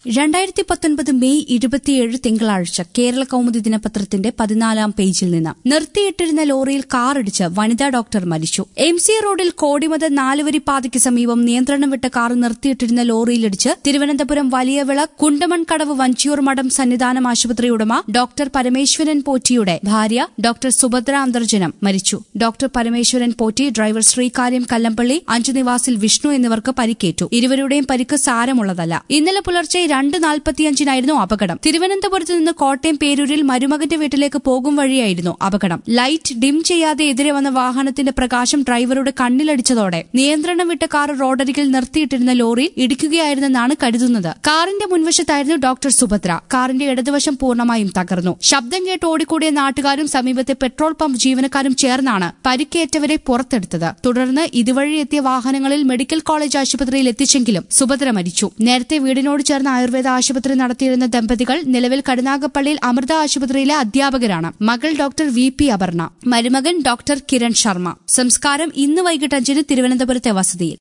2019 May 27 തിങ്കളാഴ്ച കേരള കൗമുദി ദിനപത്രത്തിന്റെ 14-ാം പേജിൽ നിന്ന് നിർത്തിയിട്ടിരുന്ന ലോറിയിൽ കാറിടിച്ച് വനിതാ ഡോക്ടർ മരിച്ചു. MC റോഡിൽ കോടിമത 4-വരി പാതയ്ക്ക് സമീപം നിയന്ത്രണം വിട്ട കാർ നിർത്തിയിട്ടിരുന്ന ലോറിയിലിടിച്ച് തിരുവനന്തപുരം വലിയവിള കുണ്ടമൺകടവ് വഞ്ചിയൂർ മഠം സന്നിധാനം ആശുപത്രി ഉടമ ഡോക്ടർ പരമേശ്വരൻ പോറ്റിയുടെ ഭാര്യ ഡോക്ടർ സുഭദ്ര അന്തർജനം മരിച്ചു. ഡോക്ടർ പരമേശ്വരൻ പോറ്റി, ഡ്രൈവർ ശ്രീകാര്യം കല്ലമ്പള്ളി, 5 നിവാസിൽ വിഷ്ണു എന്നിവർക്ക് പരിക്കേറ്റു. ഇരുവരുടെയും പരിക്ക് സാരമുള്ളതല്ല. ഇന്നലെ പുലർച്ചെ 2:45 അപകടം. തിരുവനന്തപുരത്ത് നിന്ന് കോട്ടയം പേരൂരിൽ മരുമകന്റെ വീട്ടിലേക്ക് പോകും വഴിയായിരുന്നു അപകടം. ലൈറ്റ് ഡിം ചെയ്യാതെ എതിരെ വന്ന വാഹനത്തിന്റെ പ്രകാശം ഡ്രൈവറുടെ കണ്ണിലടിച്ചതോടെ നിയന്ത്രണം വിട്ട കാർ റോഡരികിൽ നിർത്തിയിട്ടിരുന്ന ലോറിയിൽ ഇടിക്കുകയായിരുന്നെന്നാണ് കരുതുന്നത്. കാറിന്റെ മുൻവശത്തായിരുന്നു ഡോക്ടർ സുഭദ്ര. കാറിന്റെ ഇടതുവശം പൂർണ്ണമായും തകർന്നു. ശബ്ദം കേട്ട് ഓടിക്കൂടിയ നാട്ടുകാരും സമീപത്തെ പെട്രോൾ പമ്പ് ജീവനക്കാരും ചേർന്നാണ് പരിക്കേറ്റവരെ പുറത്തെടുത്തത്. തുടർന്ന് ഇതുവഴി എത്തിയ വാഹനങ്ങളിൽ മെഡിക്കൽ കോളേജ് ആശുപത്രിയിൽ എത്തിച്ചെങ്കിലും സുഭദ്ര മരിച്ചു. നേരത്തെ വീടിനോട് ചേർന്ന ആയുർവേദ ആശുപത്രി നടത്തിയിരുന്ന ദമ്പതികൾ നിലവിൽ കരുനാഗപ്പള്ളിയിൽ അമൃത ആശുപത്രിയിലെ അധ്യാപകരാണ്. മകൾ ഡോക്ടർ VP അപർണ, മരുമകൻ ഡോക്ടർ കിരൺ ശർമ്മ. സംസ്കാരം ഇന്ന് വൈകിട്ട് 5-ന് തിരുവനന്തപുരത്തെ വസതിയിൽ.